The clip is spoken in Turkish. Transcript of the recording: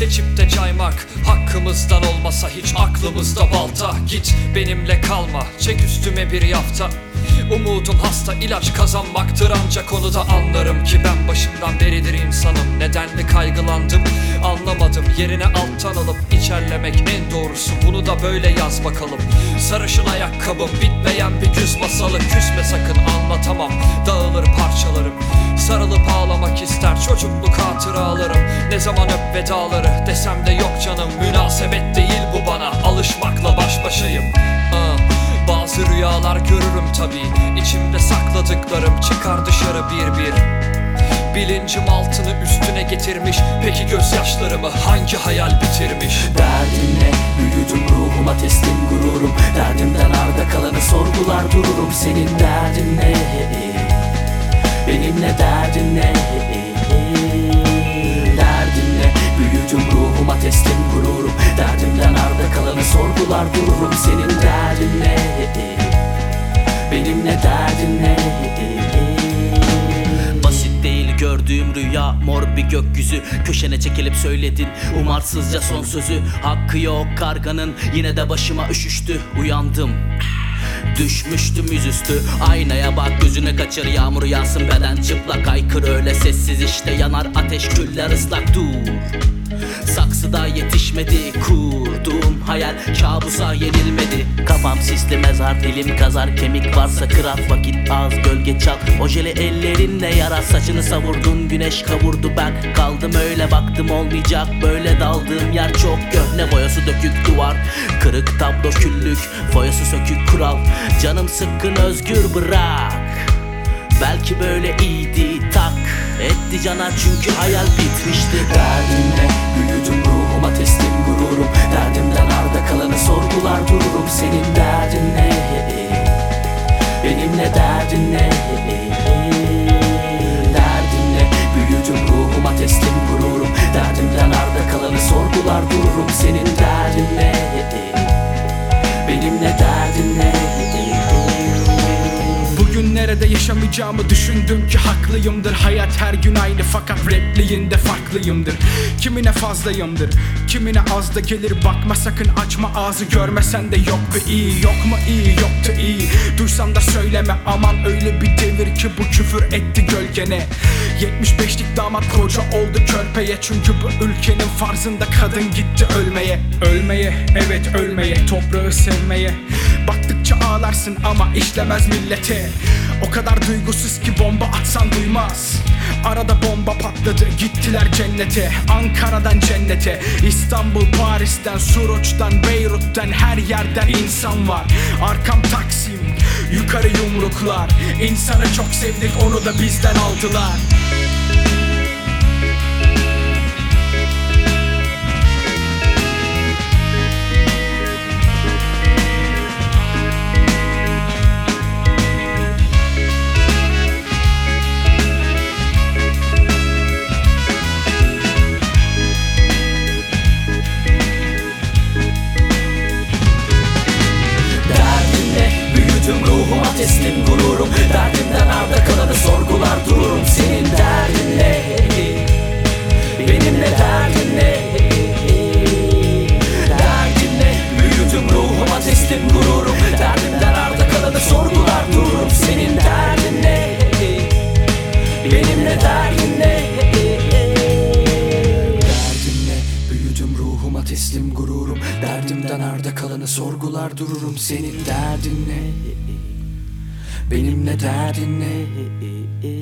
seçip de caymak hakkımızdan olmasa hiç aklımızda balta. Git benimle kalma, çek üstüme bir yafta. Umudum hasta, ilaç kazanmaktır, ancak onu da anlarım ki ben başından beridir insanım. Nedenli kaygılandım anlamadım, yerine alttan alıp içerlemek en doğrusu. Bunu da böyle yaz bakalım. Sarışın ayakkabım, bitmeyen bir güz masalı. Küsme sakın, anlatamam, dağılır parçalarım. Sarılıp ağlamak ister çocukluk hatıralarım. Ne zaman öp vedaları desem de yok canım. Münasebet değil bu bana, alışmakla baş başayım. Bazı rüyalar görürüm tabii, içimde sakladıklarım çıkar dışarı bir bir. Bilincim altını üstüne getirmiş, peki gözyaşlarımı hangi hayal bitirmiş? Derdinle büyüdüm, ruhuma teslim gururum. Derdimden arda kalanı sorgular dururum. Senin derdin ne? Benimle derdin ne? Derdinle büyüdüm, ruhuma teslim gururum. Derdimden arda kalanı sorgular dururum. Senin derdin ne? Benimle derdin ne? Basit değil gördüğüm rüya, mor bir gökyüzü. Köşene çekilip söyledin umarsızca son sözü. Hakkı yok karganın, yine de başıma üşüştü. Uyandım, düşmüştüm yüzüstü. Aynaya bak, gözünü kaçır, yağmur yağsın, beden çıplak. Aykır öyle sessiz, işte yanar ateş, küller ıslak. Dur, saksıda yetişmedi kurduğum hayal, kabusa yenilmedi. Kafam sisli mezar, dilim kazar, kemik varsa kırar. Vakit az, gölge çal, ojeli ellerinle yarar. Saçını savurdun, güneş kavurdu, ben kaldım öyle. Baktım olmayacak böyle, daldığım yer çok köhne. Boyası dökük duvar, kırık tablo, küllük foyası sökük kural. Canım sıkkın, özgür bırak. Belki böyle iyiydi, tak etti cana çünkü hayal bitmişti. Derdinle büyüdüm, ruhuma teslim gururum. Derdimden arda kalanı sorgular dururum. Senin derdin ne? Benimle derdin ne? Derdinle büyüdüm, ruhuma teslim gururum. Derdimden arda kalanı sorgular dururum. Senin derdin ne? Benimle derdin ne? Bugün nerede yaşamayacağımı düşündüm ki haklıyımdır. Hayat her gün aynı fakat repliğinde farklıyımdır. Kimine fazlayımdır, kimine az da gelir. Bakma sakın, açma ağzı, görmesen de yok bir iyi. Yok mu iyi, yoktu iyi. Duysan da söyleme aman, öyle bir devir ki bu küfür etti gölgene. 75'lik damat koca oldu körpeye. Çünkü bu ülkenin farzında kadın gitti ölmeye. Ölmeye, evet ölmeye, toprağı sevmeye. Baktıkça ağlarsın ama işlemez millete. O kadar duygusuz ki bomba atsan duymaz. Arada bomba patladı, gittiler cennete. Ankara'dan cennete, İstanbul, Paris'ten, Suruç'tan, Beyrut'tan, her yerden insan var. Arkam Taksim, yukarı yumruklar. İnsanı çok sevdik, onu da bizden aldılar. Ruhuma teslim gururum. Derdimden arda kalanı sorgular dururum. Senin derdin ne? Benimle derdin ne? Derdin ne? Büyüdüm, ruhuma teslim gururum. Derdimden arda kalanı sorgular dururum. Senin derdin ne? Benimle derdin ne? Derdin ne? Büyüdüm, ruhuma teslim gururum. Derdimden arda kalanı sorgular dururum. Senin derdin ne? Benimle derdin ne?